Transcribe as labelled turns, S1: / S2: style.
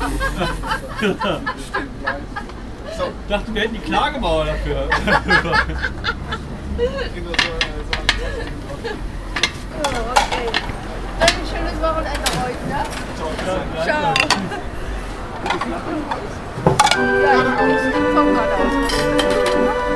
S1: So. Ich dachte, wir hätten die Klagemauer dafür.
S2: Okay. Dann ein schönes Wochenende heute, ne? Ciao. Ja, ich komme mal raus.